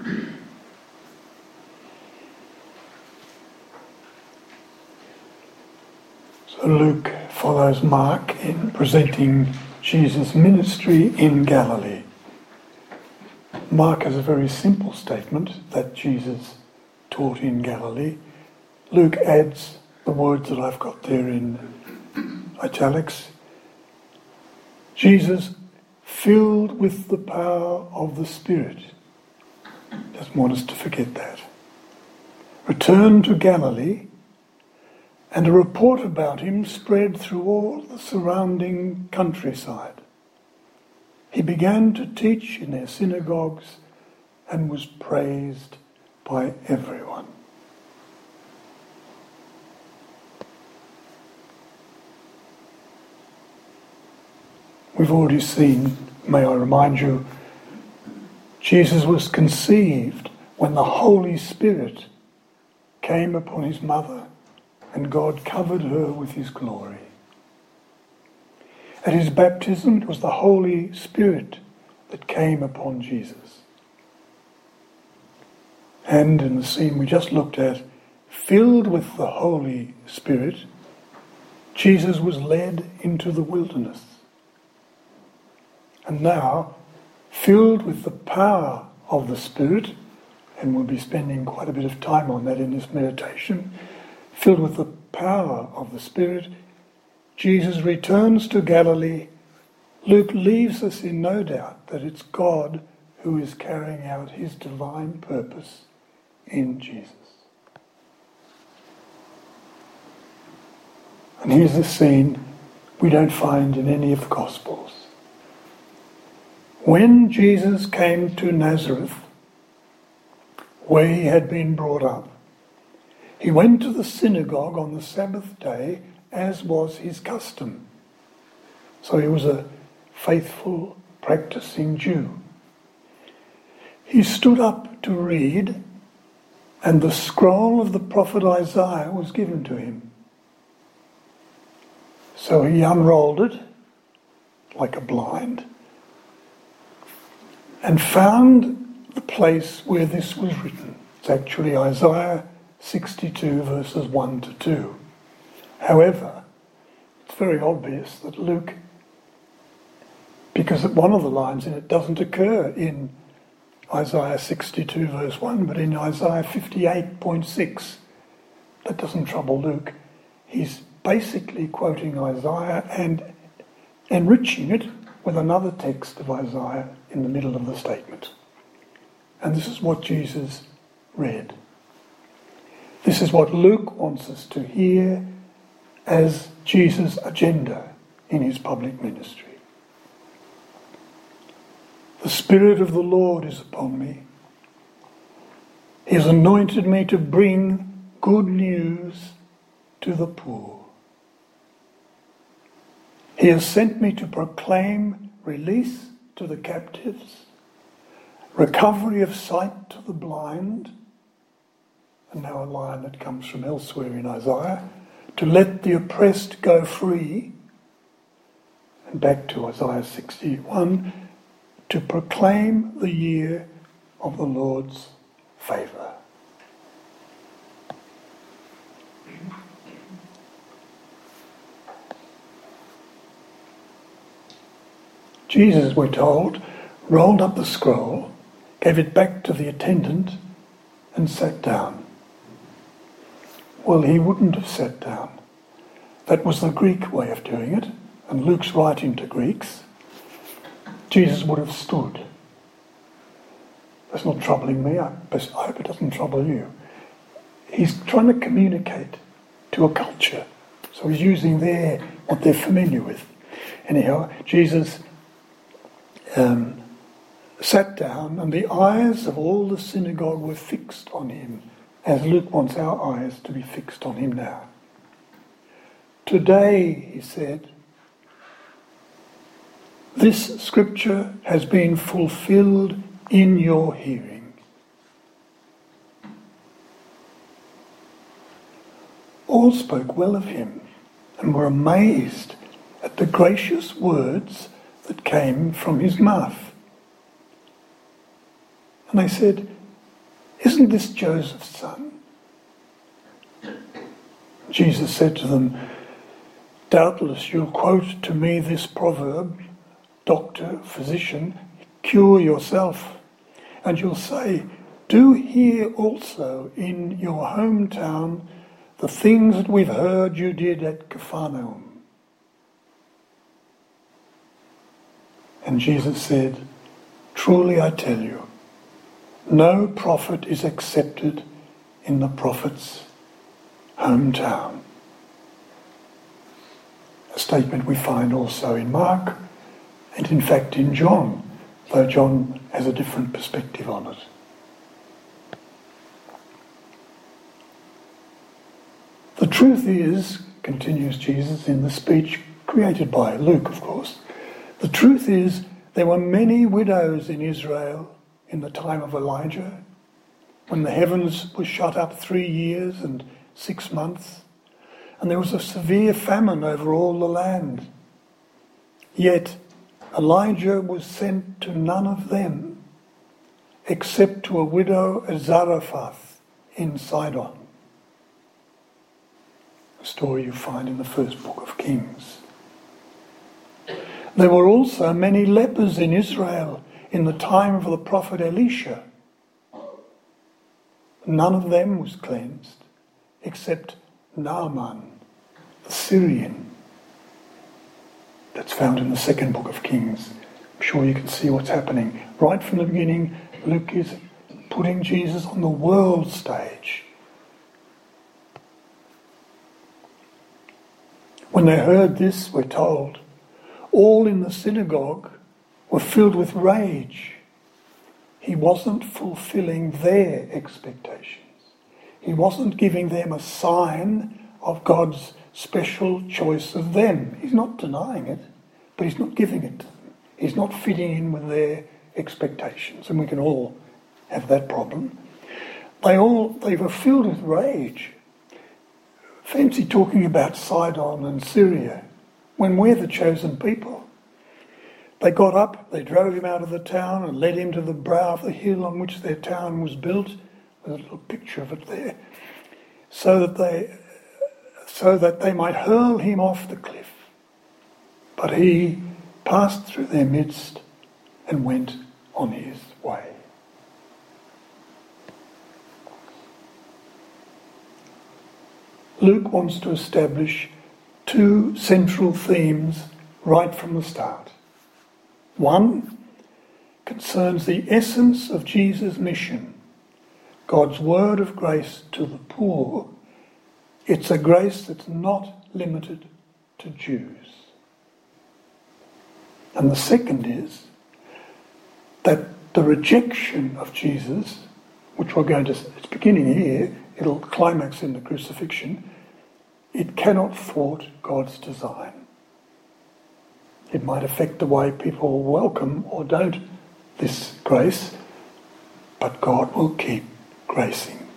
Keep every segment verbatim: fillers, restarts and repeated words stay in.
So Luke follows Mark in presenting Jesus' ministry in Galilee. Mark has a very simple statement that Jesus taught in Galilee. Luke adds the words that I've got there in italics. Jesus, filled with the power of the Spirit. Doesn't want us to forget that. Returned to Galilee, and a report about him spread through all the surrounding countryside. He began to teach in their synagogues and was praised by everyone. We've already seen, may I remind you, Jesus was conceived when the Holy Spirit came upon his mother and God covered her with his glory. At his baptism, it was the Holy Spirit that came upon Jesus. And in the scene we just looked at, filled with the Holy Spirit, Jesus was led into the wilderness. And now, filled with the power of the Spirit, and we'll be spending quite a bit of time on that in this meditation, filled with the power of the Spirit, Jesus returns to Galilee. Luke leaves us in no doubt that it's God who is carrying out his divine purpose in Jesus. And here's a scene we don't find in any of the Gospels. When Jesus came to Nazareth, where he had been brought up, he went to the synagogue on the Sabbath day, as was his custom. So he was a faithful, practicing Jew. He stood up to read, and the scroll of the prophet Isaiah was given to him. So he unrolled it, like a blind, and found the place where this was written. It's actually Isaiah sixty-two, verses one to two. However, it's very obvious that Luke, because one of the lines in it doesn't occur in Isaiah sixty-two, verse one, but in Isaiah fifty-eight point six. That doesn't trouble Luke. He's basically quoting Isaiah and enriching it with another text of Isaiah in the middle of the statement. And this is what Jesus read. This is what Luke wants us to hear as Jesus' agenda in his public ministry. The Spirit of the Lord is upon me. He has anointed me to bring good news to the poor. He has sent me to proclaim release to the captives, recovery of sight to the blind, and now a line that comes from elsewhere in Isaiah, to let the oppressed go free, and back to Isaiah sixty-one, to proclaim the year of the Lord's favour. Jesus, we're told, rolled up the scroll, gave it back to the attendant, and sat down. Well, he wouldn't have sat down. That was the Greek way of doing it, and Luke's writing to Greeks. Jesus would have stood. That's not troubling me. I hope it doesn't trouble you. He's trying to communicate to a culture, so he's using their what they're familiar with. Anyhow, Jesus um, sat down, and the eyes of all the synagogue were fixed on him, as Luke wants our eyes to be fixed on him now. Today, he said, this scripture has been fulfilled in your hearing. All spoke well of him and were amazed at the gracious words that came from his mouth. And they said, Isn't this Joseph's son? Jesus said to them, doubtless you'll quote to me this proverb, doctor, physician, cure yourself. And you'll say, do here also in your hometown the things that we've heard you did at Capernaum. And Jesus said, truly I tell you, no prophet is accepted in the prophet's hometown. A statement we find also in Mark and in fact in John, though John has a different perspective on it. The truth is, continues Jesus in the speech created by Luke, of course, the truth is there were many widows in Israel in the time of Elijah, when the heavens were shut up three years and six months, and there was a severe famine over all the land. Yet Elijah was sent to none of them, except to a widow at Zarephath in Sidon. A story you find in the first book of Kings. There were also many lepers in Israel in the time of the prophet Elisha. None of them was cleansed, except Naaman, the Syrian. That's found in the second book of Kings. I'm sure you can see what's happening. Right from the beginning, Luke is putting Jesus on the world stage. When they heard this, we're told, all in the synagogue were filled with rage. He wasn't fulfilling their expectations. He wasn't giving them a sign of God's special choice of them. He's not denying it, but he's not giving it to them. He's not fitting in with their expectations, and we can all have that problem. They all they were filled with rage. Fancy talking about Sidon and Syria when we're the chosen people. They got up, they drove him out of the town and led him to the brow of the hill on which their town was built. There's a little picture of it there. So that they so that they might hurl him off the cliff. But he passed through their midst and went on his way. Luke wants to establish two central themes right from the start. One concerns the essence of Jesus' mission, God's word of grace to the poor. It's a grace that's not limited to Jews. And the second is that the rejection of Jesus, which we're going to, it's beginning here, it'll climax in the crucifixion, it cannot thwart God's design. It might affect the way people welcome or don't this grace, but God will keep gracing.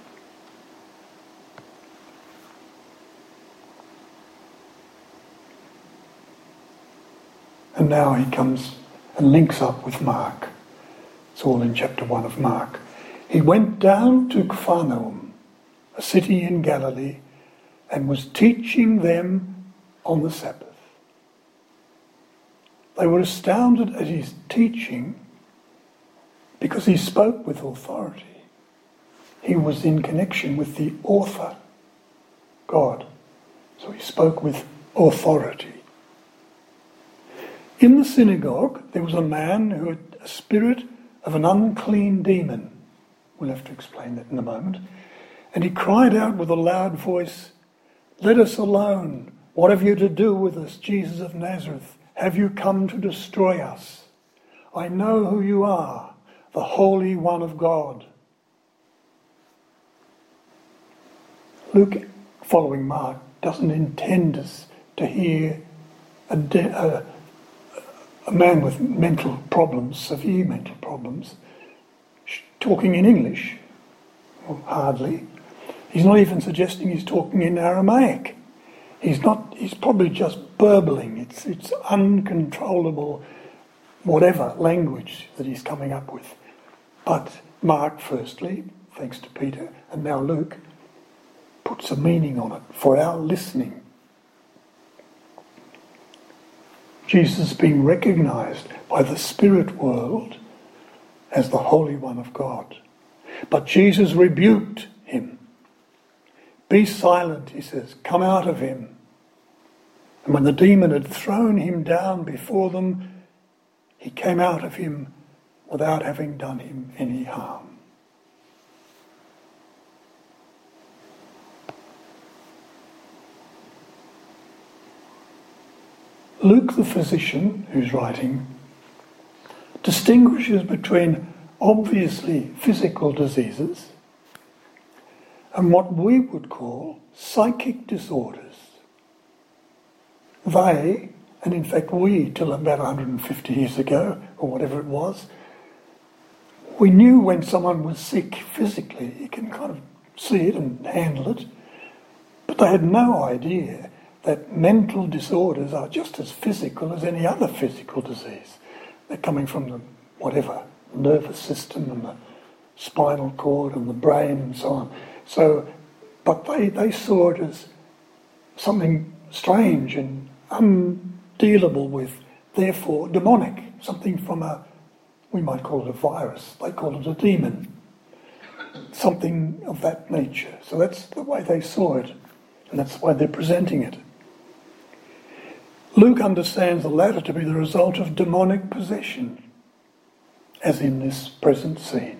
And now he comes and links up with Mark. It's all in chapter one of Mark. He went down to Capernaum, a city in Galilee, and was teaching them on the Sabbath. They were astounded at his teaching because he spoke with authority. He was in connection with the author, God. So he spoke with authority. In the synagogue, there was a man who had a spirit of an unclean demon. We'll have to explain that in a moment. And he cried out with a loud voice, "Let us alone. What have you to do with us, Jesus of Nazareth? Have you come to destroy us? I know who you are, the Holy One of God." Luke, following Mark, doesn't intend us to hear a, de- a, a man with mental problems, severe mental problems, talking in English. Well, hardly. He's not even suggesting he's talking in Aramaic. He's not. He's probably just burbling. It's it's uncontrollable, whatever language that he's coming up with. But Mark, firstly, thanks to Peter, and now Luke, puts a meaning on it for our listening. Jesus being recognised by the spirit world as the Holy One of God. But Jesus rebuked him. Be silent, he says, come out of him. And when the demon had thrown him down before them, he came out of him without having done him any harm. Luke, the physician who's writing, distinguishes between obviously physical diseases and what we would call psychic disorders. They, and in fact we, till about one hundred fifty years ago, or whatever it was, we knew when someone was sick physically. You can kind of see it and handle it. But they had no idea that mental disorders are just as physical as any other physical disease. They're coming from the whatever, the nervous system and the spinal cord and the brain and so on. So, but they, they saw it as something strange and undealable with, therefore demonic, something from a, we might call it a virus, they call it a demon, something of that nature. So that's the way they saw it, and that's the way they're presenting it. Luke understands the latter to be the result of demonic possession, as in this present scene.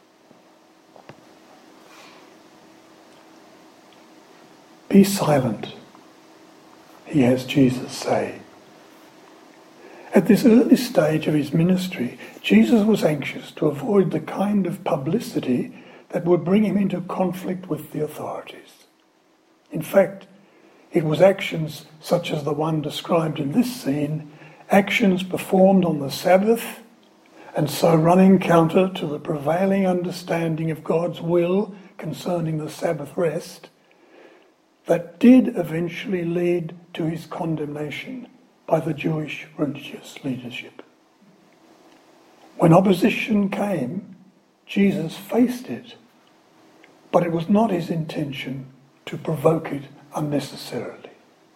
Be silent, he has Jesus say. At this early stage of his ministry, Jesus was anxious to avoid the kind of publicity that would bring him into conflict with the authorities. In fact, it was actions such as the one described in this scene, actions performed on the Sabbath, and so running counter to the prevailing understanding of God's will concerning the Sabbath rest, that did eventually lead to his condemnation by the Jewish religious leadership. When opposition came, Jesus faced it, but it was not his intention to provoke it unnecessarily.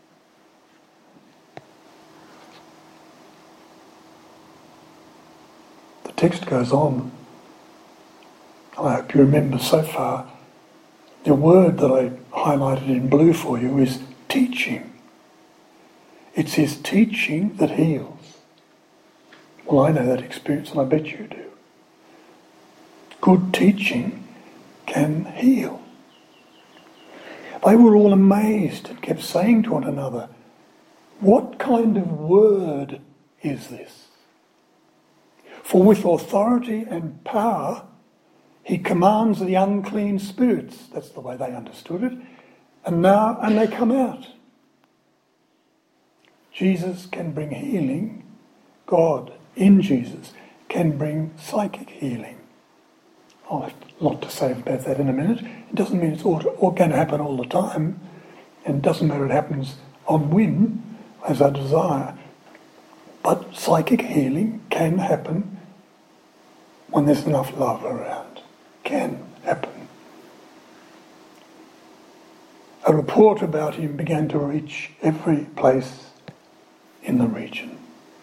The text goes on. I hope you remember so far. The word that I highlighted in blue for you is teaching. It's his teaching that heals. Well, I know that experience, and I bet you do. Good teaching can heal. They were all amazed and kept saying to one another, what kind of word is this? For with authority and power he commands the unclean spirits. That's the way they understood it. And now, and they come out. Jesus can bring healing. God, in Jesus, can bring psychic healing. I'll have a lot to say about that in a minute. It doesn't mean it's all, all going to happen all the time. And it doesn't matter it happens on whim, as I desire. But psychic healing can happen when there's enough love around. Can happen. A report about him began to reach every place in the region.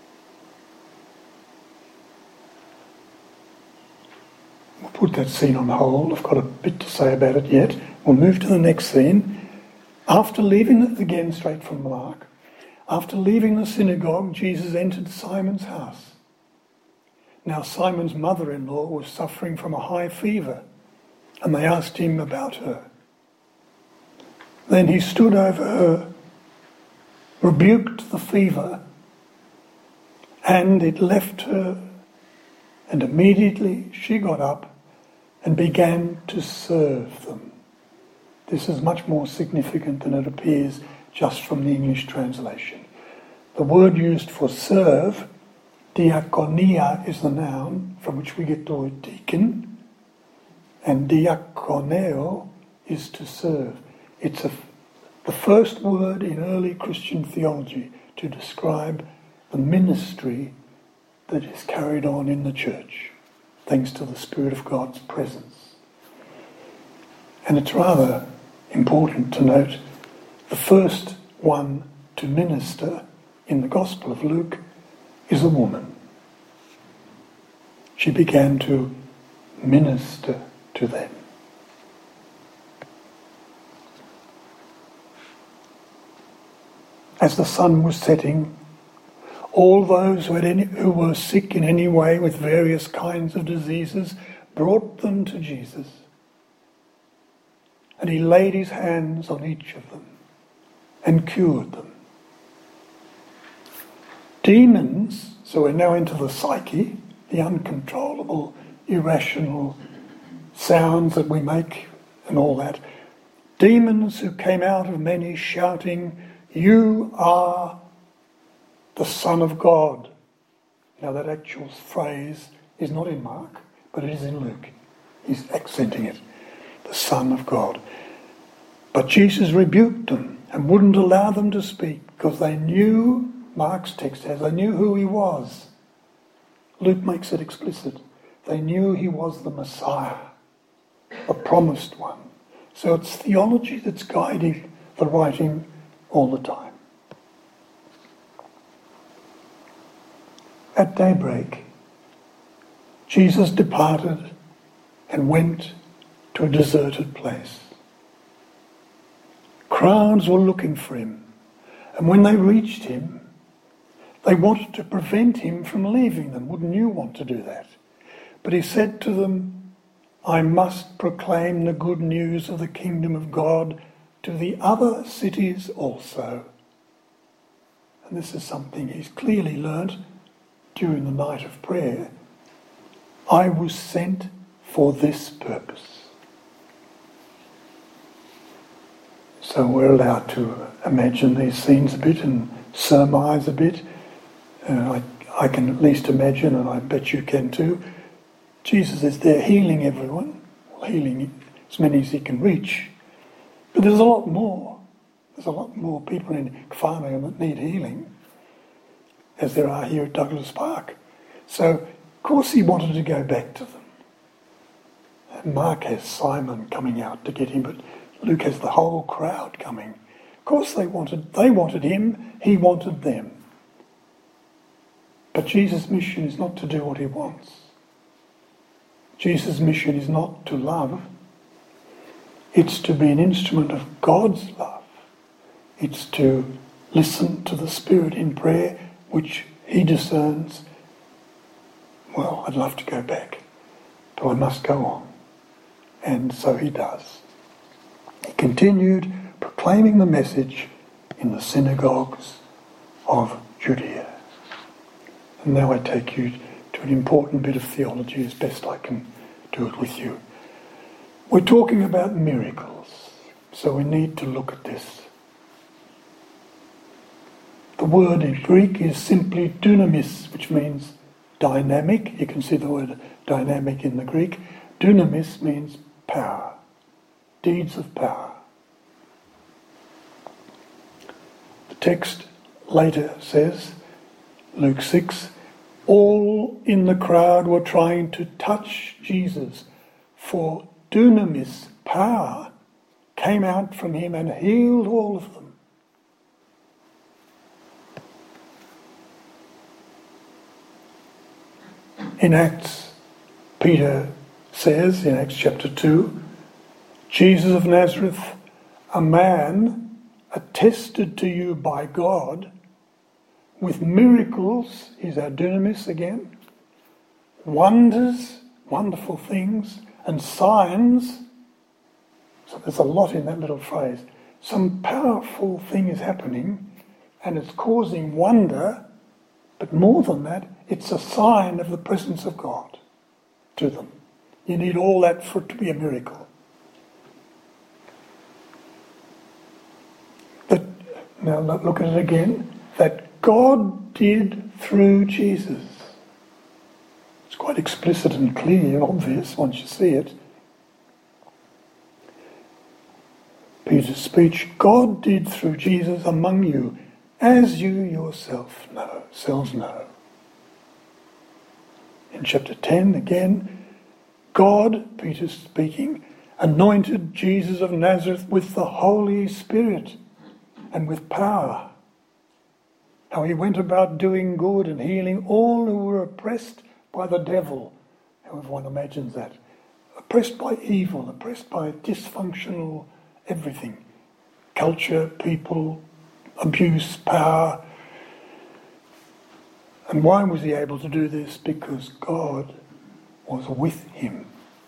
We'll put that scene on hold. I've got a bit to say about it yet. We'll move to the next scene. After leaving, again straight from Mark, after leaving the synagogue, Jesus entered Simon's house. Now Simon's mother-in-law was suffering from a high fever, and they asked him about her. Then he stood over her, rebuked the fever, and it left her, and immediately she got up and began to serve them. This is much more significant than it appears just from the English translation. The word used for serve, diakonia, is the noun from which we get the word deacon, and diakoneo is to serve. It's a, the first word in early Christian theology to describe the ministry that is carried on in the church, thanks to the Spirit of God's presence. And it's rather important to note the first one to minister in the Gospel of Luke is a woman. She began to minister to them. As the sun was setting, all those who, had any, who were sick in any way with various kinds of diseases brought them to Jesus. And he laid his hands on each of them and cured them. Demons, so we're now into the psyche, the uncontrollable, irrational sounds that we make and all that. Demons who came out of many shouting, "You are the Son of God." Now that actual phrase is not in Mark, but it is in Luke. He's accenting it. The Son of God. But Jesus rebuked them and wouldn't allow them to speak because they knew, Mark's text says, they knew who he was. Luke makes it explicit. They knew he was the Messiah, the promised one. So it's theology that's guiding the writing all the time. At daybreak, Jesus departed and went to a deserted place. Crowds were looking for him, and when they reached him, they wanted to prevent him from leaving them. Wouldn't you want to do that? But he said to them, "I must proclaim the good news of the kingdom of God to the other cities also." And this is something he's clearly learnt during the night of prayer. I was sent for this purpose. So we're allowed to imagine these scenes a bit and surmise a bit. Uh, I, I can at least imagine, and I bet you can too, Jesus is there healing everyone, well, healing as many as he can reach. But there's a lot more. There's a lot more people in Kafarnaum that need healing, as there are here at Douglas Park. So, of course he wanted to go back to them. And Mark has Simon coming out to get him, but Luke has the whole crowd coming. Of course they wanted, they wanted him, he wanted them. But Jesus' mission is not to do what he wants. Jesus' mission is not to love. It's to be an instrument of God's love. It's to listen to the Spirit in prayer, which he discerns. Well, I'd love to go back, but I must go on. And so he does. He continued proclaiming the message in the synagogues of Judea. And now I take you to an important bit of theology as best I can do it with you. We're talking about miracles, so we need to look at this. The word in Greek is simply dunamis, which means dynamic. You can see the word dynamic in the Greek. Dunamis means power, deeds of power. The text later says, Luke six, all in the crowd were trying to touch Jesus, for dunamis, power, came out from him and healed all of them. In Acts, Peter says, in Acts chapter two, Jesus of Nazareth, a man attested to you by God with miracles, is our dunamis again, wonders, wonderful things, and signs. So there's a lot in that little phrase. Some powerful thing is happening and it's causing wonder, but more than that, it's a sign of the presence of God to them. You need all that for it to be a miracle. But now look at it again. That God did through Jesus. It's quite explicit and clear and obvious once you see it. Peter's speech, God did through Jesus among you, as you yourself know, selves know. In chapter ten, again, God, Peter's speaking, anointed Jesus of Nazareth with the Holy Spirit and with power. How he went about doing good and healing all who were oppressed by the devil. However one imagines that. Oppressed by evil, oppressed by dysfunctional everything. Culture, people, abuse, power. And why was he able to do this? Because God was with him.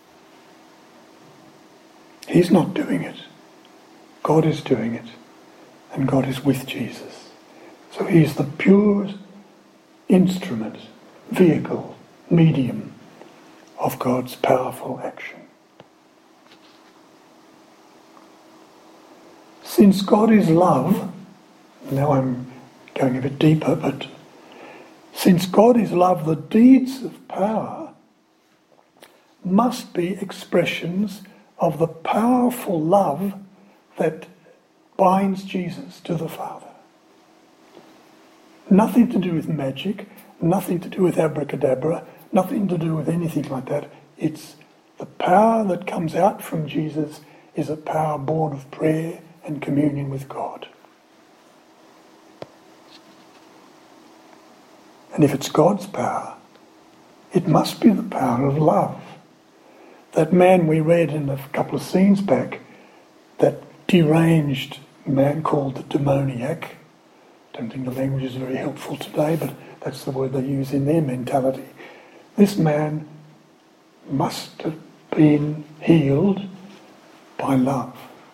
He's not doing it. God is doing it. And God is with Jesus. So he's the pure instrument, vehicle, medium of God's powerful action. Since God is love, now I'm going a bit deeper, but since God is love, the deeds of power must be expressions of the powerful love that binds Jesus to the Father. Nothing to do with magic, nothing to do with abracadabra, nothing to do with anything like that. It's the power that comes out from Jesus is a power born of prayer and communion with God. And if it's God's power, it must be the power of love. That man we read in a couple of scenes back, that deranged man called the demoniac, don't think the language is very helpful today, but that's the word they use in their mentality. This man must have been healed by love.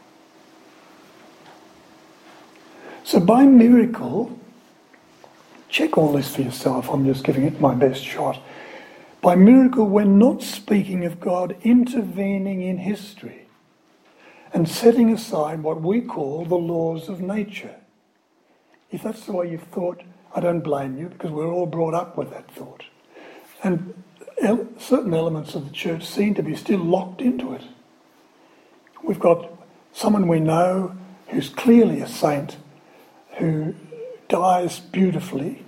So by miracle, check all this for yourself, I'm just giving it my best shot. By miracle, we're not speaking of God intervening in history and setting aside what we call the laws of nature. If that's the way you've thought, I don't blame you, because we're all brought up with that thought. And el- certain elements of the church seem to be still locked into it. We've got someone we know who's clearly a saint, who dies beautifully.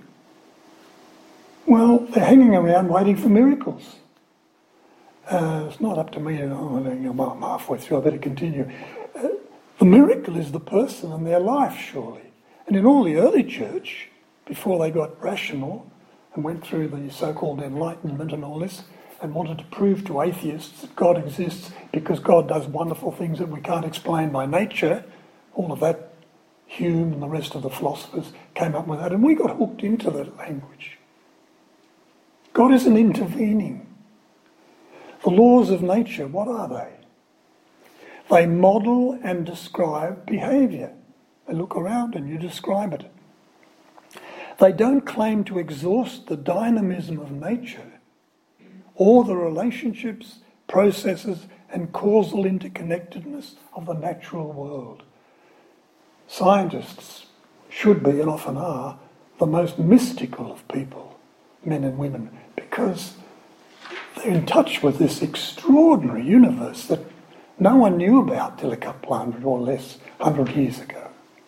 Well, they're hanging around waiting for miracles. Uh, it's not up to me, oh, I'm halfway through, I better continue. Uh, the miracle is the person and their life, surely. And in all the early church, before they got rational and went through the so-called Enlightenment and all this, and wanted to prove to atheists that God exists because God does wonderful things that we can't explain by nature, all of that, Hume and the rest of the philosophers came up with that, and we got hooked into that language. God isn't intervening. The laws of nature, what are they? They model and describe behaviour. They look around and you describe it. They don't claim to exhaust the dynamism of nature or the relationships, processes and causal interconnectedness of the natural world. Scientists should be, and often are, the most mystical of people, men and women, because they're in touch with this extraordinary universe that no one knew about till a couple hundred or less, hundred years ago.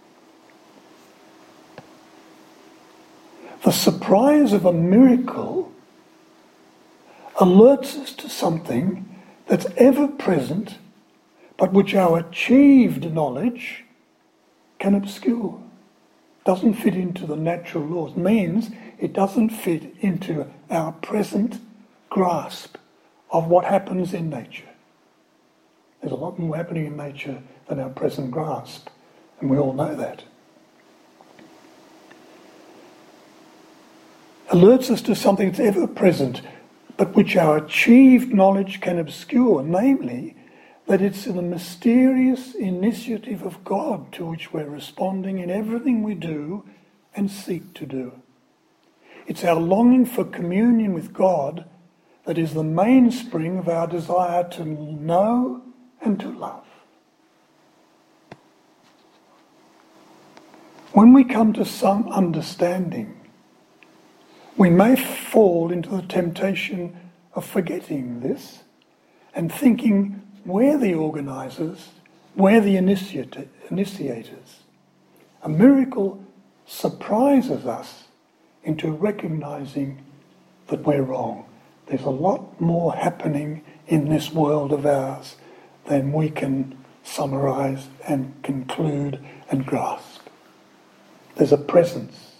The surprise of a miracle alerts us to something that's ever present, but which our achieved knowledge can obscure. Doesn't fit into the natural laws. Means it doesn't fit into our present grasp of what happens in nature. There's a lot more happening in nature than our present grasp, and we all know that. Alerts us to something that's ever present, but which our achieved knowledge can obscure, namely, that it's the mysterious initiative of God to which we're responding in everything we do and seek to do. It's our longing for communion with God that is the mainspring of our desire to know and to love. When we come to some understanding, we may fall into the temptation of forgetting this and thinking we're the organisers, we're the initiat- initiators. A miracle surprises us into recognising that we're wrong. There's a lot more happening in this world of ours than we can summarize and conclude and grasp. There's a presence.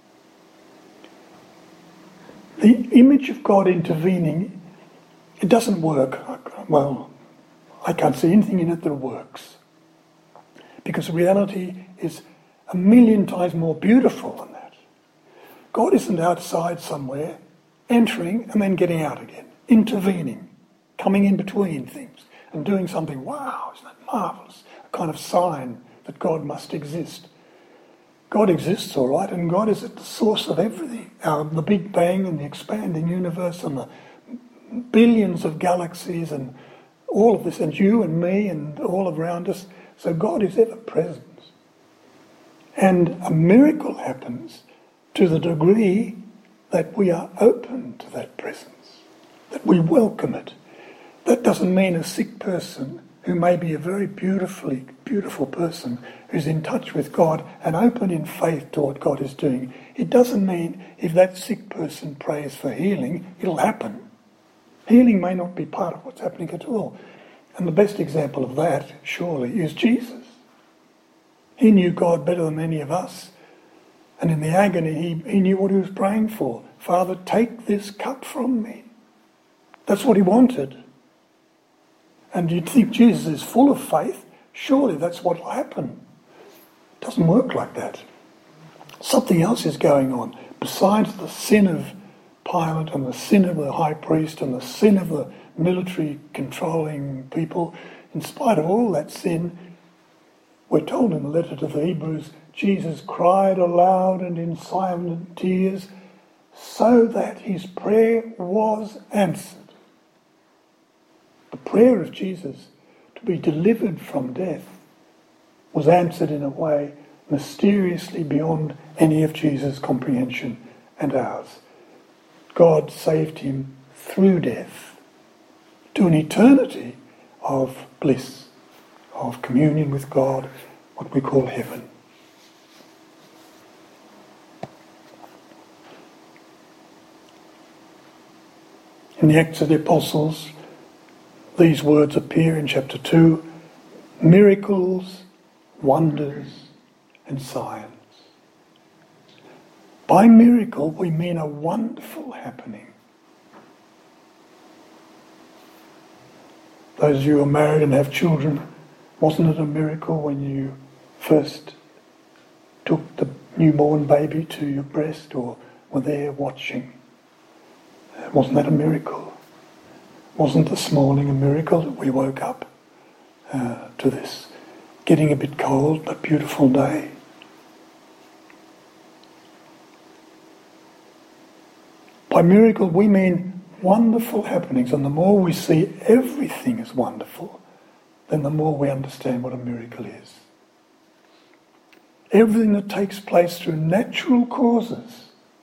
The image of God intervening, it doesn't work. Well, I can't see anything in it that works. Because reality is a million times more beautiful than that. God isn't outside somewhere, entering and then getting out again, intervening, coming in between things and doing something. Wow, isn't that marvellous? A kind of sign that God must exist. God exists, all right, and God is at the source of everything. Our, the Big Bang and the expanding universe and the billions of galaxies and all of this, and you and me and all around us. So God is ever present. And a miracle happens to the degree that we are open to that presence, that we welcome it. That doesn't mean a sick person who may be a very beautifully, beautiful person who's in touch with God and open in faith to what God is doing. It doesn't mean if that sick person prays for healing, it'll happen. Healing may not be part of what's happening at all. And the best example of that, surely, is Jesus. He knew God better than any of us. And in the agony, he, he knew what he was praying for. Father, take this cup from me. That's what he wanted. And you'd think Jesus is full of faith. Surely that's what will happen. It doesn't work like that. Something else is going on. Besides the sin of Pilate and the sin of the high priest and the sin of the military controlling people, in spite of all that sin, we're told in the letter to the Hebrews, Jesus cried aloud and in silent tears, so that his prayer was answered. The prayer of Jesus to be delivered from death was answered in a way mysteriously beyond any of Jesus' comprehension and ours. God saved him through death to an eternity of bliss, of communion with God, what we call heaven. In the Acts of the Apostles, these words appear in chapter two, miracles, wonders, and signs. By miracle, we mean a wonderful happening. Those of you who are married and have children, wasn't it a miracle when you first took the newborn baby to your breast or were there watching? Wasn't that a miracle? Wasn't this morning a miracle that we woke up uh, to this getting a bit cold but beautiful day? By miracle we mean wonderful happenings, and the more we see everything as wonderful, then the more we understand what a miracle is. Everything that takes place through natural causes,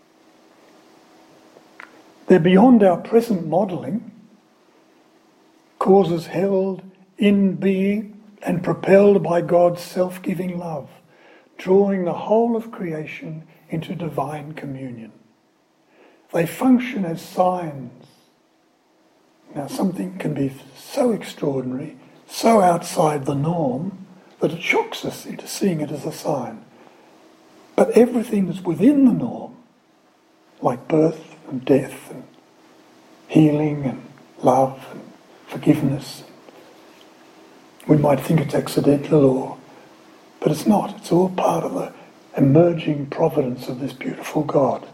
they're beyond our present modelling, causes held in being and propelled by God's self-giving love, drawing the whole of creation into divine communion. They function as signs. Now, something can be so extraordinary, so outside the norm, that it shocks us into seeing it as a sign. But everything that's within the norm, like birth and death and healing and love and forgiveness, we might think it's accidental, or, but it's not. It's all part of the emerging providence of this beautiful God.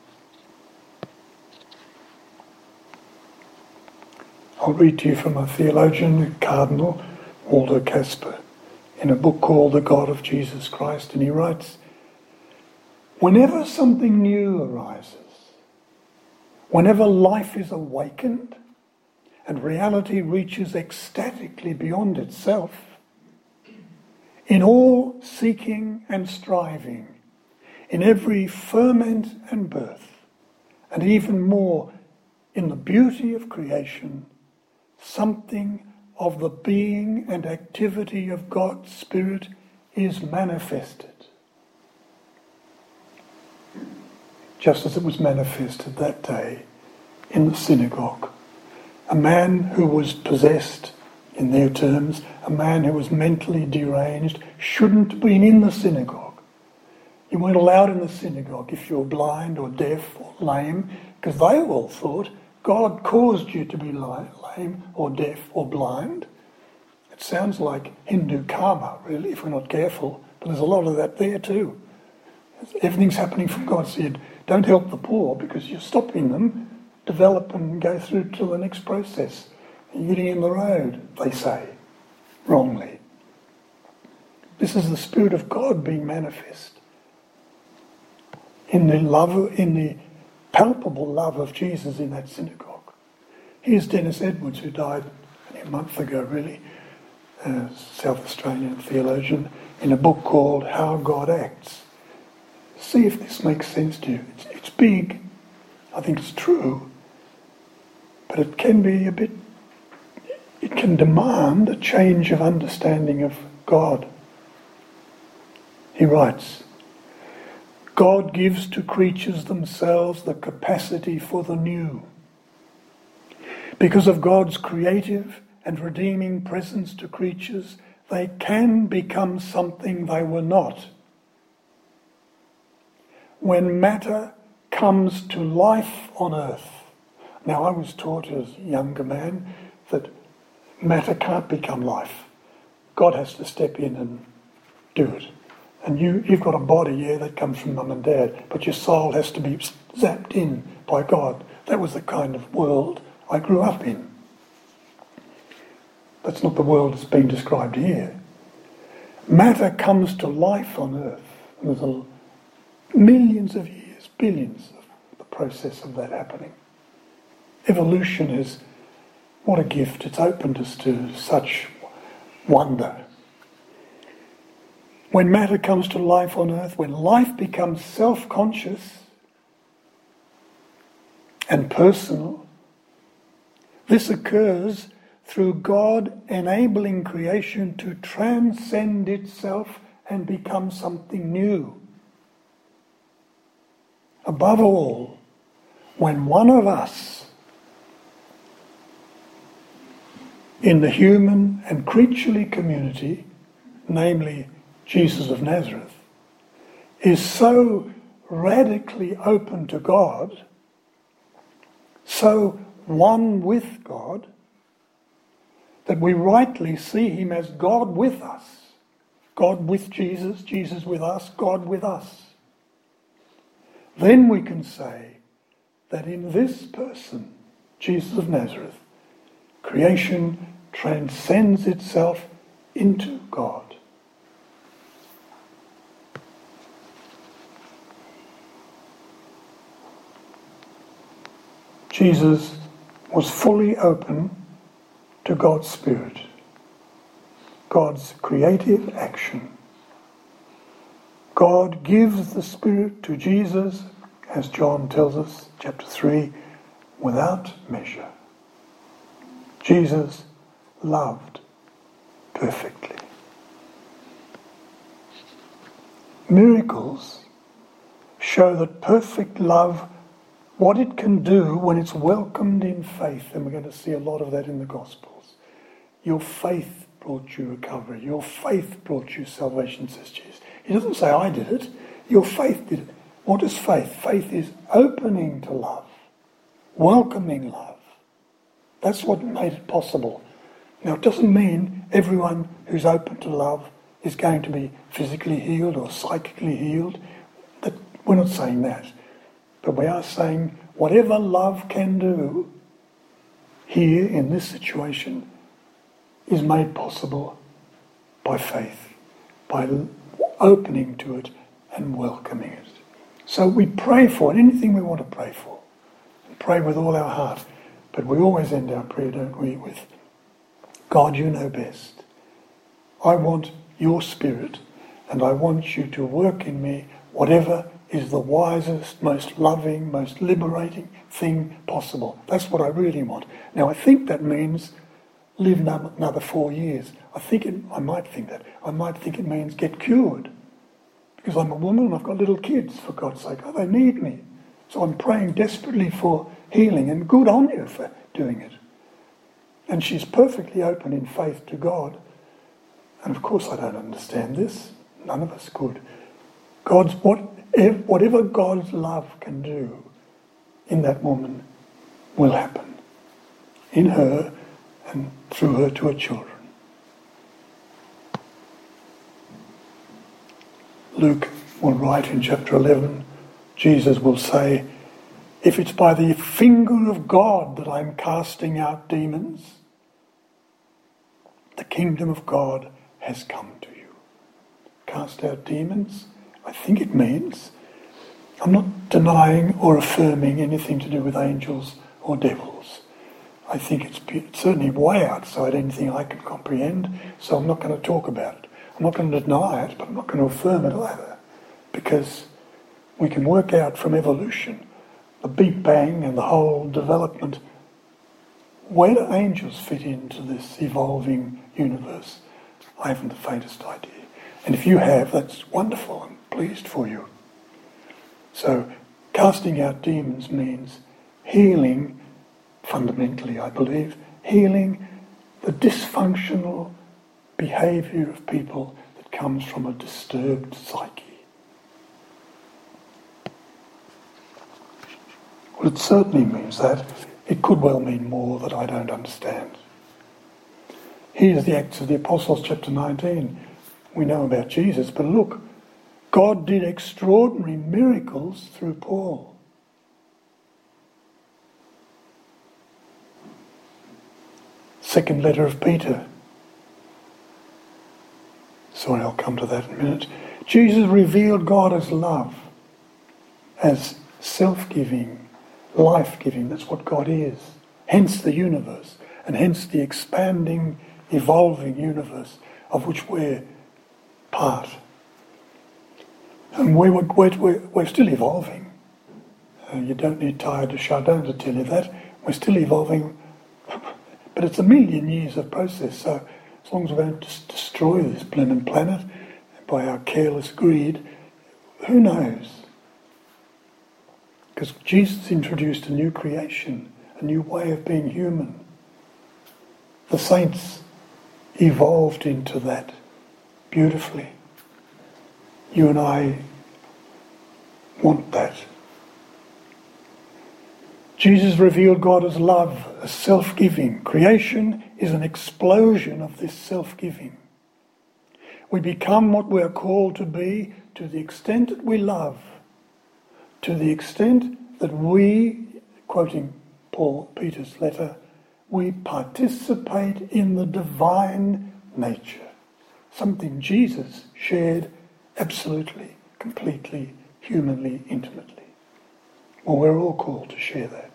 I'll read to you from a theologian, Cardinal Waldo Casper, in a book called The God of Jesus Christ, and he writes, whenever something new arises, whenever life is awakened and reality reaches ecstatically beyond itself, in all seeking and striving, in every ferment and birth, and even more in the beauty of creation, something of the being and activity of God's Spirit is manifested. Just as it was manifested that day in the synagogue. A man who was possessed In their terms, a man who was mentally deranged shouldn't have been in the synagogue. You weren't allowed in the synagogue if you were blind or deaf or lame, because they all thought God caused you to be lame or deaf or blind. It sounds like Hindu karma, really, if we're not careful, but there's a lot of that there too. Everything's happening from God. So you don't help the poor because you're stopping them develop and go through to the next process. You're getting in the road, they say, wrongly. This is the Spirit of God being manifest in the love, in the palpable love of Jesus in that synagogue. Here's Dennis Edwards, who died a month ago, really, a South Australian theologian, in a book called How God Acts. See if this makes sense to you. It's, it's big. I think it's true. But it can be a bit, it can demand a change of understanding of God. He writes, God gives to creatures themselves the capacity for the new. Because of God's creative and redeeming presence to creatures, they can become something they were not. When matter comes to life on earth. Now, I was taught as a younger man that matter can't become life. God has to step in and do it. And you, you've got a body, yeah, that comes from mum and dad, but your soul has to be zapped in by God. That was the kind of world I grew up in. That's not the world that's being described here. Matter comes to life on earth. And there's a, millions of years, billions of the process of that happening. Evolution is, what a gift. It's opened us to such wonder. When matter comes to life on earth, when life becomes self-conscious and personal, this occurs through God enabling creation to transcend itself and become something new. Above all, when one of us in the human and creaturely community, namely Jesus of Nazareth, is so radically open to God, so one with God, that we rightly see him as God with us. God with Jesus, Jesus with us, God with us. Then we can say that in this person, Jesus of Nazareth, creation transcends itself into God. Jesus was fully open to God's Spirit, God's creative action. God gives the Spirit to Jesus, as John tells us, chapter three, without measure. Jesus loved perfectly. Miracles show that perfect love, what it can do when it's welcomed in faith, and we're going to see a lot of that in the Gospels. Your faith brought you recovery. Your faith brought you salvation, says Jesus. He doesn't say, I did it. Your faith did it. What is faith? Faith is opening to love, welcoming love. That's what made it possible. Now, it doesn't mean everyone who's open to love is going to be physically healed or psychically healed. That, we're not saying that. But we are saying whatever love can do here in this situation is made possible by faith, by opening to it and welcoming it. So we pray for it, anything we want to pray for, and pray with all our heart. But we always end our prayer, don't we, with, God, you know best. I want your Spirit, and I want you to work in me whatever is the wisest, most loving, most liberating thing possible. That's what I really want. Now, I think that means live another four years. I think it, I might think that. I might think it means get cured. Because I'm a woman and I've got little kids, for God's sake. Oh, they need me. So I'm praying desperately for healing, and good on you for doing it. And she's perfectly open in faith to God. And of course I don't understand this. None of us could. God's whatever, whatever God's love can do in that woman will happen. In her and through her to her children. Luke will write in chapter eleven, Jesus will say, if it's by the finger of God that I'm casting out demons, the kingdom of God has come to you. Cast out demons, I think it means, I'm not denying or affirming anything to do with angels or devils. I think it's, it's certainly way outside anything I can comprehend, so I'm not going to talk about it. I'm not going to deny it, but I'm not going to affirm it either. Because we can work out from evolution, the Big Bang and the whole development, where do angels fit into this evolving universe? I haven't the faintest idea. And if you have, that's wonderful. I'm pleased for you. So, casting out demons means healing, fundamentally I believe, healing the dysfunctional behaviour of people that comes from a disturbed psyche. Well, it certainly means that. It could well mean more that I don't understand. Here's the Acts of the Apostles, chapter nineteen. We know about Jesus, but look, God did extraordinary miracles through Paul. Second letter of Peter. Sorry, I'll come to that in a minute. Jesus revealed God as love, as self-giving, life-giving. That's what God is. Hence the universe, and hence the expanding, evolving universe of which we're part. And we're, we're, we're still evolving. Uh, you don't need Teilhard de Chardin to tell you that. We're still evolving, but it's a million years of process, so as long as we don't just destroy this blooming planet by our careless greed, who knows? Because Jesus introduced a new creation, a new way of being human. The saints evolved into that beautifully. You and I want that. Jesus revealed God as love, as self-giving. Creation is an explosion of this self-giving. We become what we are called to be to the extent that we love, to the extent that we, quoting Paul Peter's letter, we participate in the divine nature, something Jesus shared absolutely, completely, humanly, intimately. Well, we're all called to share that.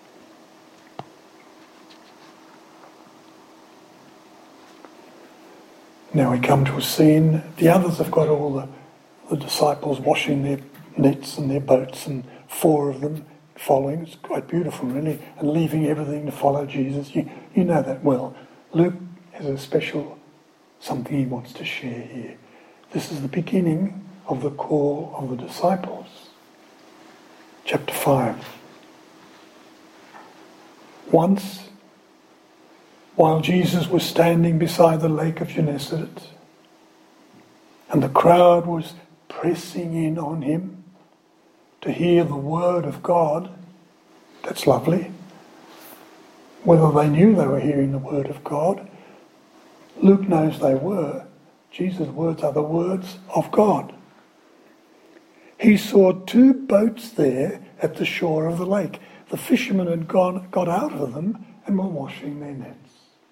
Now we come to a scene. The others have got all the, the disciples washing their nets and their boats, and four of them following. It's quite beautiful, really, and leaving everything to follow Jesus. You, you know that well. Luke has a special something he wants to share here. This is the beginning of the call of the disciples. Chapter five. Once, while Jesus was standing beside the lake of Gennesaret, and the crowd was pressing in on him to hear the word of God, that's lovely. Whether they knew they were hearing the word of God, Luke knows they were. Jesus' words are the words of God. He saw two boats there at the shore of the lake. The fishermen had gone, got out of them and were washing their nets.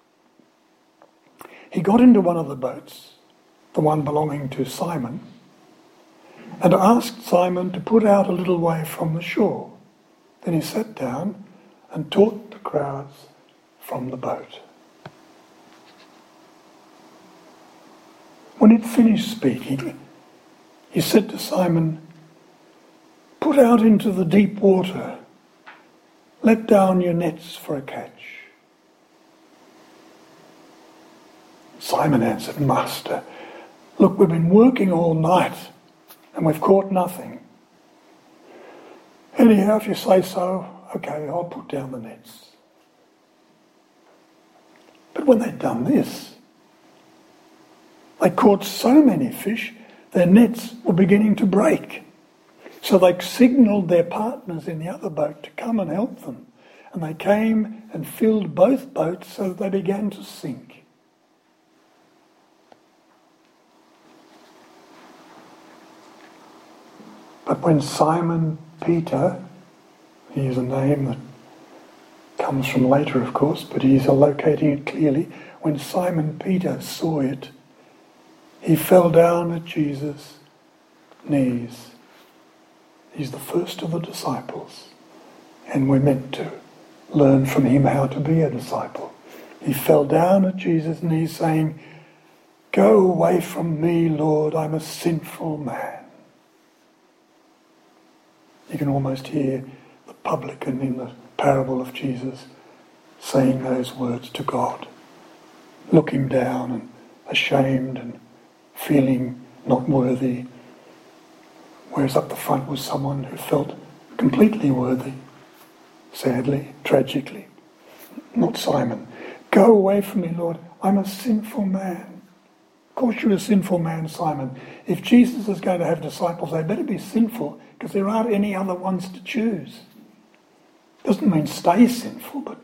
He got into one of the boats, the one belonging to Simon, and asked Simon to put out a little way from the shore. Then he sat down and taught the crowds from the boat. When he'd finished speaking, he said to Simon, "Put out into the deep water. Let down your nets for a catch." Simon answered, "Master, look, we've been working all night and we've caught nothing. Anyhow, if you say so, okay, I'll put down the nets." But when they'd done this, they caught so many fish, their nets were beginning to break. So they signalled their partners in the other boat to come and help them. And they came and filled both boats so that they began to sink. But when Simon Peter, he is a name that comes from later, of course, but he's locating it clearly. When Simon Peter saw it, he fell down at Jesus' knees. He's the first of the disciples, and we're meant to learn from him how to be a disciple. He fell down at Jesus' knees saying, "Go away from me, Lord, I'm a sinful man." You can almost hear the publican in the parable of Jesus saying those words to God, looking down and ashamed and feeling not worthy, whereas up the front was someone who felt completely worthy, sadly, tragically. Not Simon. "Go away from me, Lord, I'm a sinful man." Of course you're a sinful man, Simon. If Jesus is going to have disciples, they better be sinful, because there aren't any other ones to choose. Doesn't mean stay sinful, but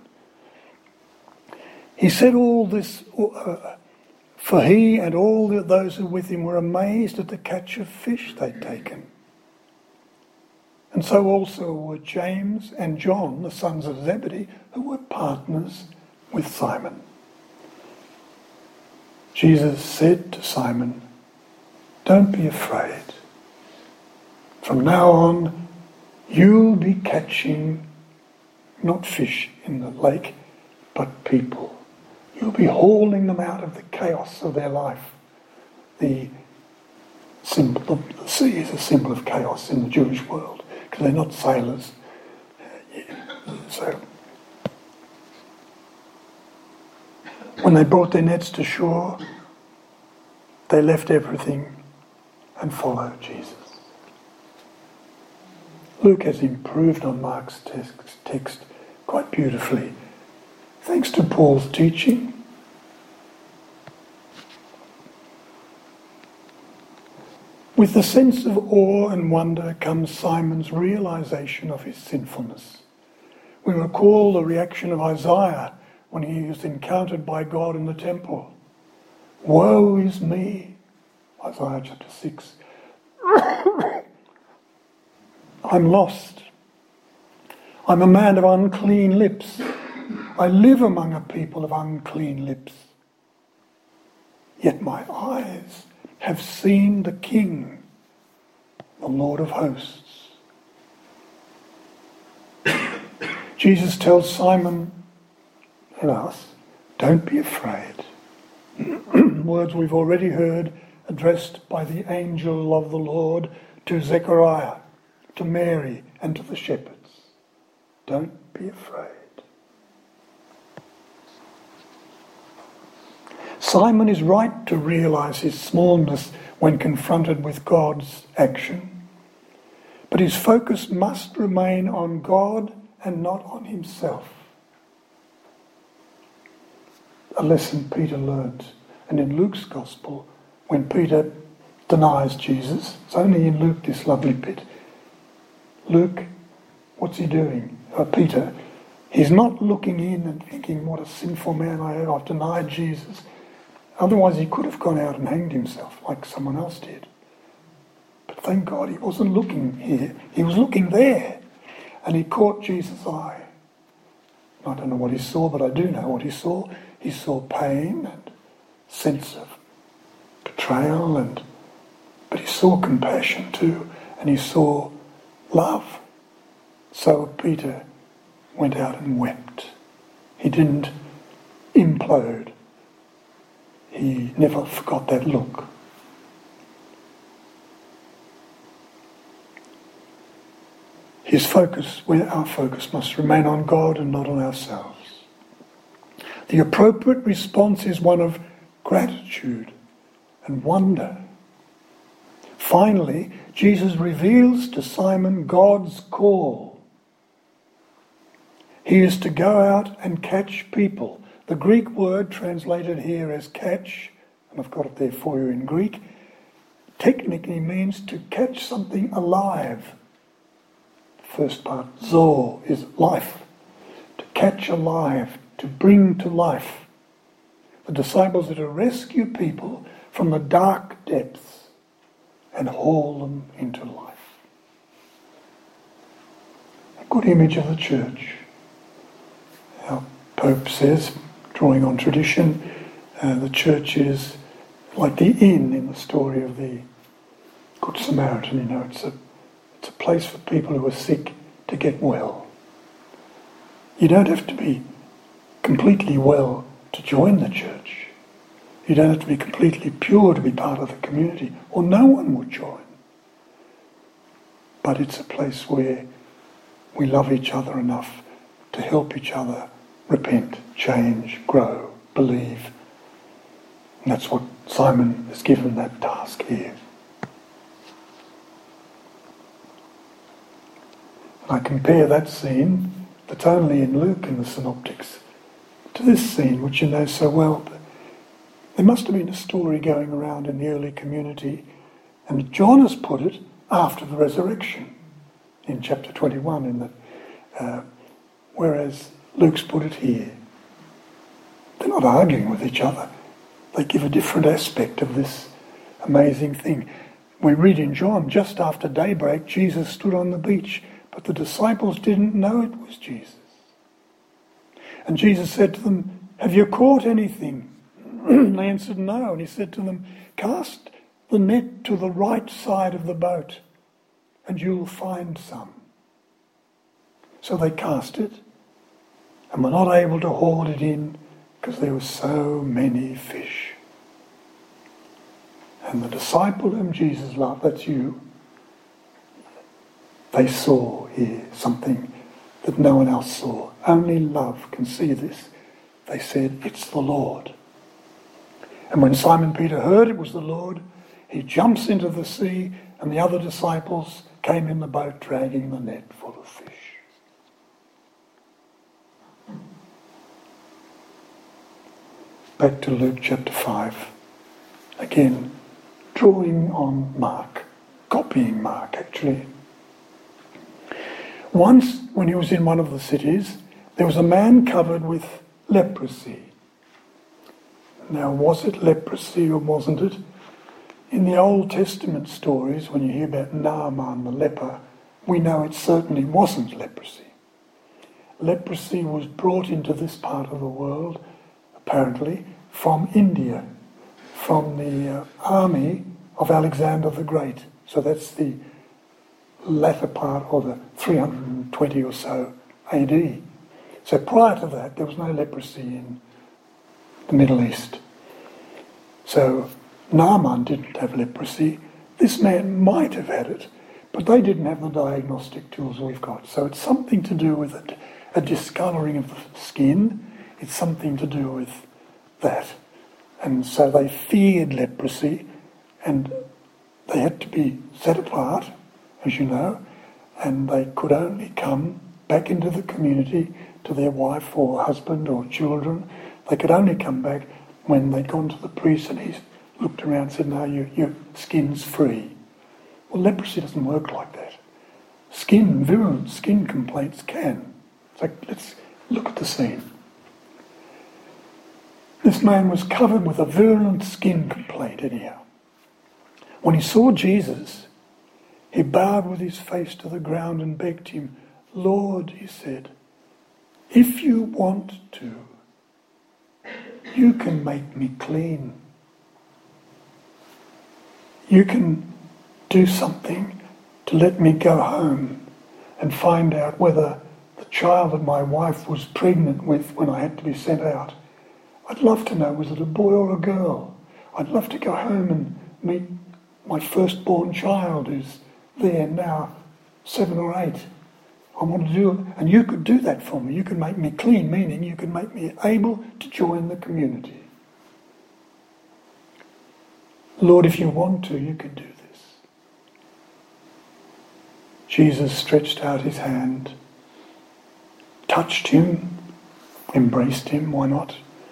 he said all this, uh, for he and all those who were with him were amazed at the catch of fish they'd taken. And so also were James and John, the sons of Zebedee, who were partners with Simon. Jesus said to Simon, "Don't be afraid. From now on, you'll be catching not fish in the lake, but people. You'll be hauling them out of the chaos of their life." The symbol, the sea is a symbol of chaos in the Jewish world, because they're not sailors. So, when they brought their nets to shore, they left everything and followed Jesus. Luke has improved on Mark's text quite beautifully, thanks to Paul's teaching. With the sense of awe and wonder comes Simon's realization of his sinfulness. We recall the reaction of Isaiah when he was encountered by God in the temple. "Woe is me," Isaiah chapter six. "I'm lost. I'm a man of unclean lips. I live among a people of unclean lips. Yet my eyes have seen the King, the Lord of hosts." Jesus tells Simon and us, "Don't be afraid." Words we've already heard addressed by the angel of the Lord to Zechariah, to Mary, and to the shepherds. Don't be afraid. Simon is right to realize his smallness when confronted with God's action, but his focus must remain on God and not on himself. A lesson Peter learnt, and in Luke's Gospel, when Peter denies Jesus, it's only in Luke, this lovely bit. Luke, what's he doing? Uh, Peter, he's not looking in and thinking, what a sinful man I am, I've denied Jesus. Otherwise he could have gone out and hanged himself like someone else did. But thank God he wasn't looking here, he was looking there. And he caught Jesus' eye. I don't know what he saw, but I do know what he saw. He saw pain and sense of betrayal, and but he saw compassion too, and he saw love. So Peter went out and wept. He didn't implode. He never forgot that look. His focus, our focus, must remain on God and not on ourselves. The appropriate response is one of gratitude and wonder. Finally, Jesus reveals to Simon God's call. He is to go out and catch people, The Greek word translated here as catch, and I've got it there for you in Greek, technically means to catch something alive. The first part, zo, is life. To catch alive, to bring to life. The disciples are to rescue people from the dark depths and haul them into life. A good image of the church. Our Pope says, drawing on tradition, uh, the church is like the inn in the story of the Good Samaritan. You know, it's a it's a place for people who are sick to get well. You don't have to be completely well to join the church. You don't have to be completely pure to be part of the community, or no one would join. But it's a place where we love each other enough to help each other repent, change, grow, believe. And that's what Simon is given that task here. And I compare that scene that's only in Luke in the Synoptics to this scene, which you know so well. There must have been a story going around in the early community, and John has put it after the resurrection in chapter twenty-one, in that, uh, whereas Luke's put it here. They're not arguing with each other. They give a different aspect of this amazing thing. We read in John, just after daybreak, Jesus stood on the beach, but the disciples didn't know it was Jesus. And Jesus said to them, "Have you caught anything?" They answered, "No." And he said to them, "Cast the net to the right side of the boat, and you'll find some." So they cast it, and were not able to haul it in because there were so many fish. And the disciple whom Jesus loved, that's you, they saw here something that no one else saw. Only love can see this. They said, "It's the Lord." And when Simon Peter heard it was the Lord, he jumps into the sea, and the other disciples came in the boat dragging the net full of fish. Back to Luke chapter five. Again, drawing on Mark, copying Mark actually. Once, when he was in one of the cities, there was a man covered with leprosy. Now, was it leprosy or wasn't it? In the Old Testament stories, when you hear about Naaman the leper, we know it certainly wasn't leprosy. Leprosy was brought into this part of the world, apparently, from India, from the uh, army of Alexander the Great. So that's the latter part of the three hundred twenty or so A D. So prior to that, there was no leprosy in the Middle East. So Naaman didn't have leprosy. This man might have had it, but they didn't have the diagnostic tools we've got. So it's something to do with a, a discolouring of the skin. It's something to do with that. And so they feared leprosy, and they had to be set apart, as you know, and they could only come back into the community to their wife or husband or children. They could only come back when they'd gone to the priest and he looked around and said, "No, you, your skin's free." Well, leprosy doesn't work like that. Skin, virulent skin complaints can. So let's look at the scene. This man was covered with a virulent skin complaint anyhow. When he saw Jesus, he bowed with his face to the ground and begged him, "Lord," he said, "if you want to, you can make me clean. You can do something to let me go home and find out whether the child that my wife was pregnant with when I had to be sent out, I'd love to know, was it a boy or a girl? I'd love to go home and meet my firstborn child who's there now, seven or eight. I want to do it. And you could do that for me. You could make me clean, meaning you could make me able to join the community. Lord, if you want to, you can do this." Jesus stretched out his hand, touched him, embraced him, why not?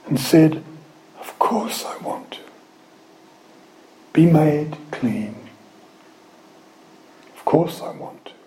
and said, "Of course I want to. Be made clean. Of course I want to."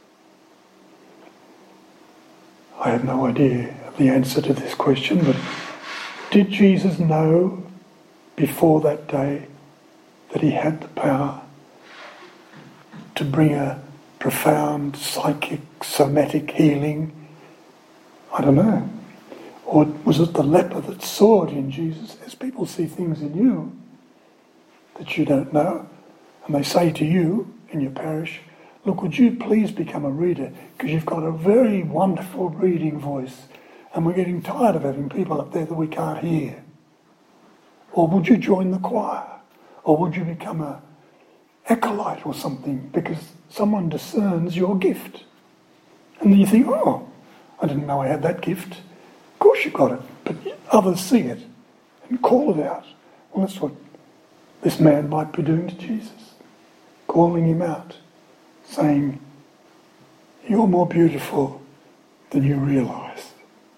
I have no idea of the answer to this question, but did Jesus know before that day that he had the power to bring a profound psychic, somatic healing? I don't know. Or was it the leper that saw it in Jesus? As people see things in you that you don't know, and they say to you in your parish, "Look, would you please become a reader, because you've got a very wonderful reading voice and we're getting tired of having people up there that we can't hear." Or would you join the choir? Or would you become a acolyte or something, because someone discerns your gift? And then you think, "Oh, I didn't know I had that gift." Of course you've got it, but others see it and call it out. Well, that's what this man might be doing to Jesus, calling him out, saying, "You're more beautiful than you realise."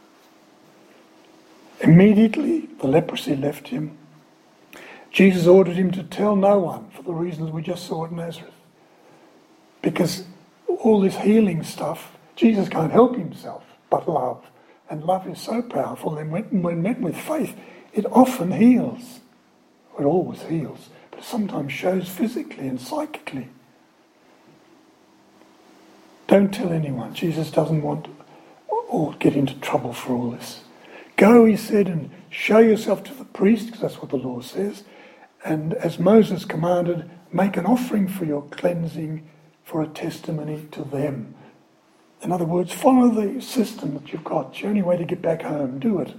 Immediately the leprosy left him. Jesus ordered him to tell no one, for the reasons we just saw at Nazareth. Because all this healing stuff, Jesus can't help himself but love. And love is so powerful that when, when met with faith, it often heals. It always heals, but it sometimes shows physically and psychically. Don't tell anyone. Jesus doesn't want or get into trouble for all this. Go, he said, and show yourself to the priest, because that's what the law says. And as Moses commanded, make an offering for your cleansing for a testimony to them. In other words, follow the system that you've got. It's the only way to get back home. Do it.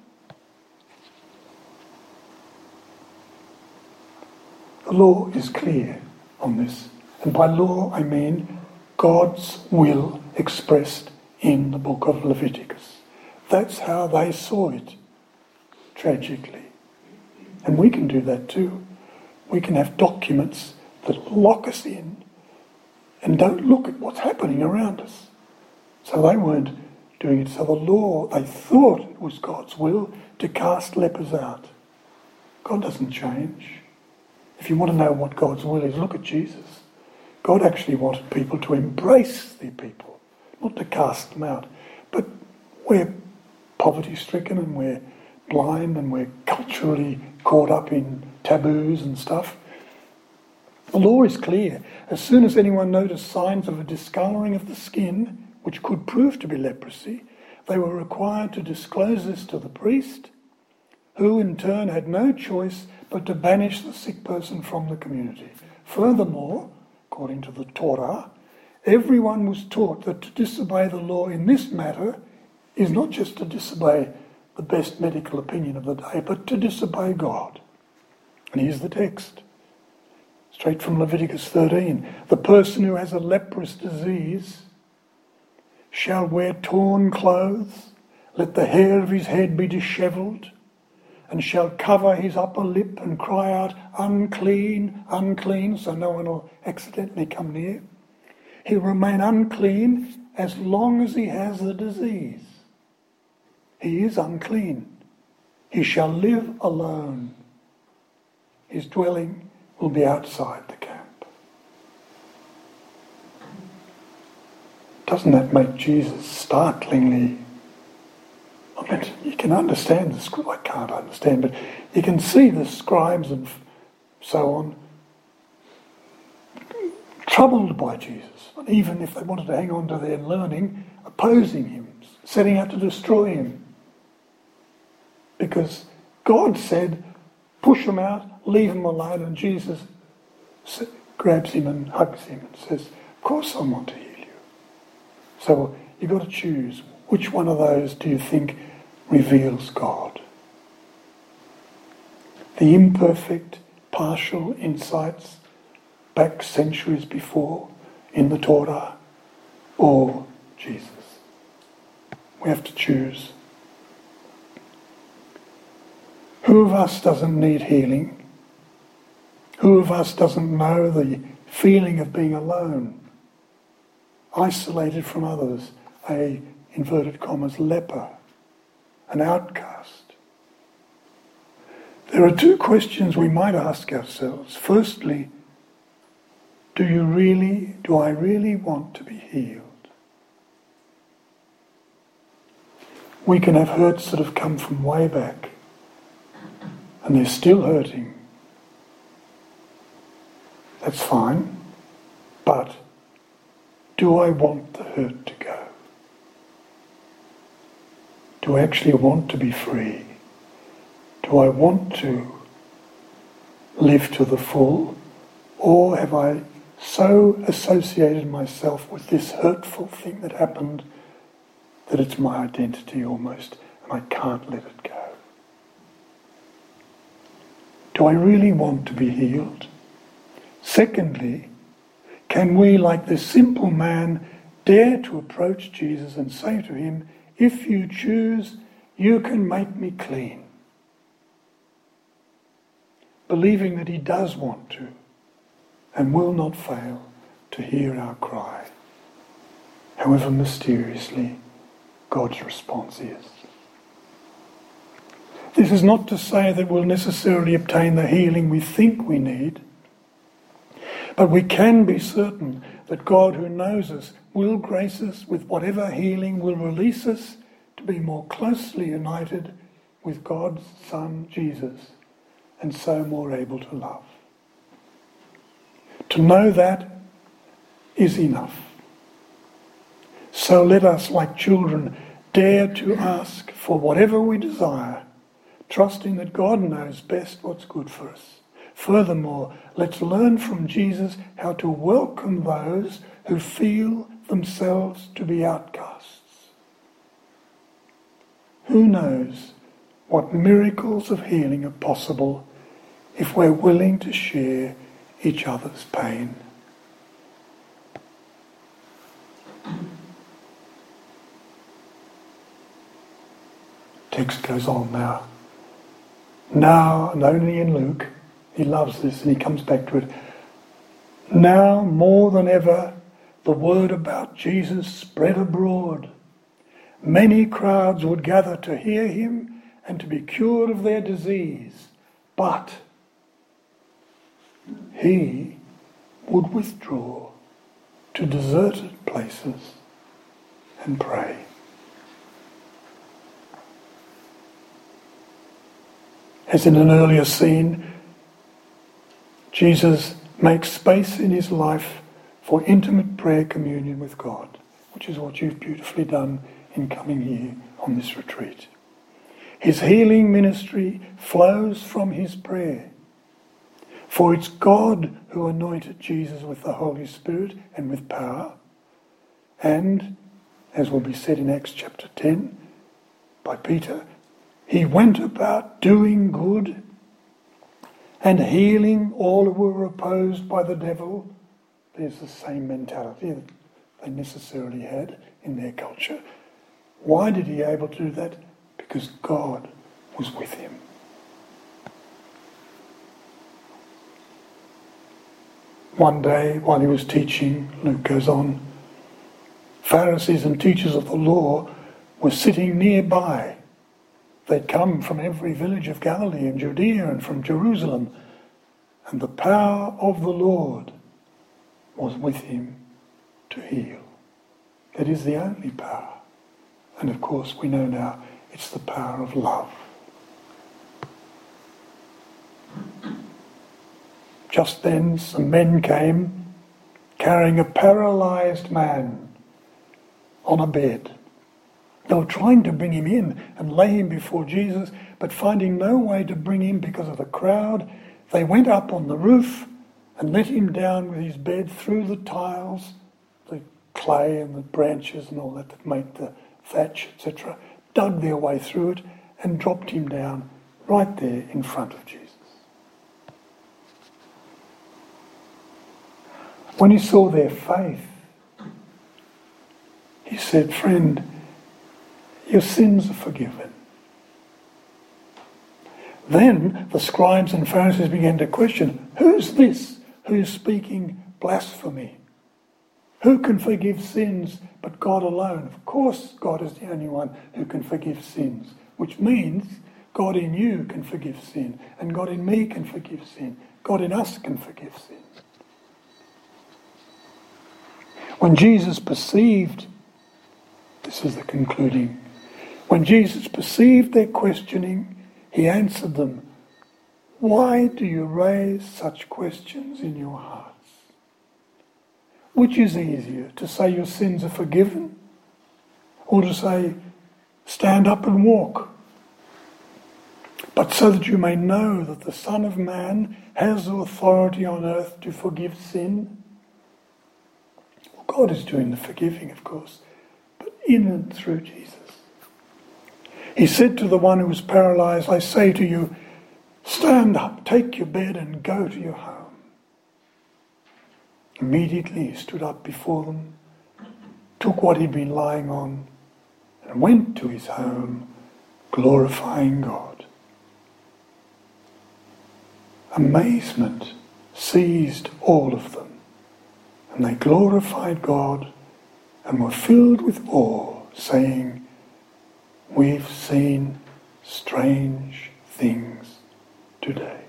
The law is clear on this. And by law, I mean God's will expressed in the book of Leviticus. That's how they saw it, tragically. And we can do that too. We can have documents that lock us in and don't look at what's happening around us. So they weren't doing it. So the law, they thought it was God's will to cast lepers out. God doesn't change. If you want to know what God's will is, look at Jesus. God actually wanted people to embrace their people, not to cast them out. But we're poverty-stricken and we're blind and we're culturally caught up in taboos and stuff. The law is clear. As soon as anyone noticed signs of a discolouring of the skin, which could prove to be leprosy, they were required to disclose this to the priest, who in turn had no choice but to banish the sick person from the community. Furthermore, according to the Torah, everyone was taught that to disobey the law in this matter is not just to disobey the best medical opinion of the day, but to disobey God. And here's the text, straight from Leviticus thirteen. The person who has a leprous disease shall wear torn clothes, let the hair of his head be dishevelled, and shall cover his upper lip and cry out, unclean, unclean, so no one will accidentally come near. He'll remain unclean as long as he has the disease. He is unclean. He shall live alone. His dwelling will be outside the camp. Doesn't that make Jesus startlingly... I mean, you can understand the scribe. I can't understand, but you can see the scribes and so on troubled by Jesus. And even if they wanted to hang on to their learning, opposing him, setting out to destroy him. Because God said, push them out, leave them alone, and Jesus grabs him and hugs him and says, of course I want to heal you. So you've got to choose. Which one of those do you think reveals God? The imperfect, partial insights back centuries before in the Torah, or Jesus? We have to choose. Who of us doesn't need healing? Who of us doesn't know the feeling of being alone, isolated from others, a inverted commas, leper, an outcast? There are two questions we might ask ourselves. Firstly, do you really, do I really want to be healed? We can have hurts that have come from way back, and they're still hurting. That's fine, but do I want the hurt to go? Do I actually want to be free? Do I want to live to the full? Or have I so associated myself with this hurtful thing that happened that it's my identity almost, and I can't let it go? Do I really want to be healed? Secondly, can we, like this simple man, dare to approach Jesus and say to him, if you choose, you can make me clean? Believing that he does want to and will not fail to hear our cry, however mysteriously God's response is. This is not to say that we'll necessarily obtain the healing we think we need, but we can be certain that God, who knows us, will grace us with whatever healing will release us to be more closely united with God's Son, Jesus, and so more able to love. To know that is enough. So let us, like children, dare to ask for whatever we desire, trusting that God knows best what's good for us. Furthermore, let's learn from Jesus how to welcome those who feel themselves to be outcasts. Who knows what miracles of healing are possible if we're willing to share each other's pain. Text goes on now. Now, and only in Luke, he loves this and he comes back to it. Now, more than ever, the word about Jesus spread abroad. Many crowds would gather to hear him and to be cured of their disease. But he would withdraw to deserted places and pray. As in an earlier scene, Jesus makes space in his life for intimate prayer communion with God, which is what you've beautifully done in coming here on this retreat. His healing ministry flows from his prayer. For it's God who anointed Jesus with the Holy Spirit and with power. And, as will be said in Acts chapter ten by Peter, he went about doing good and healing all who were opposed by the devil. There's the same mentality that they necessarily had in their culture. Why did he able to do that? Because God was with him. One day, while he was teaching, Luke goes on, Pharisees and teachers of the law were sitting nearby. They'd come from every village of Galilee and Judea and from Jerusalem, and the power of the Lord was with him to heal. That is the only power. And of course, we know now it's the power of love. Just then, some men came carrying a paralyzed man on a bed. They were trying to bring him in and lay him before Jesus, but finding no way to bring him because of the crowd, they went up on the roof and let him down with his bed through the tiles, the clay and the branches and all that that make the thatch, et cetera, dug their way through it and dropped him down right there in front of Jesus. When he saw their faith, he said, "Friend, your sins are forgiven." Then the scribes and Pharisees began to question, who's this who's speaking blasphemy? Who can forgive sins but God alone? Of course God is the only one who can forgive sins, which means God in you can forgive sin, and God in me can forgive sin. God in us can forgive sin. When Jesus perceived, this is the concluding, when Jesus perceived their questioning, he answered them, "Why do you raise such questions in your hearts? Which is easier, to say your sins are forgiven, or to say, stand up and walk? But so that you may know that the Son of Man has authority on earth to forgive sin." Well, God is doing the forgiving, of course, but in and through Jesus. He said to the one who was paralyzed, "I say to you, stand up, take your bed and go to your home." Immediately he stood up before them, took what he'd been lying on, and went to his home, glorifying God. Amazement seized all of them, and they glorified God and were filled with awe, saying, "We've seen strange things today."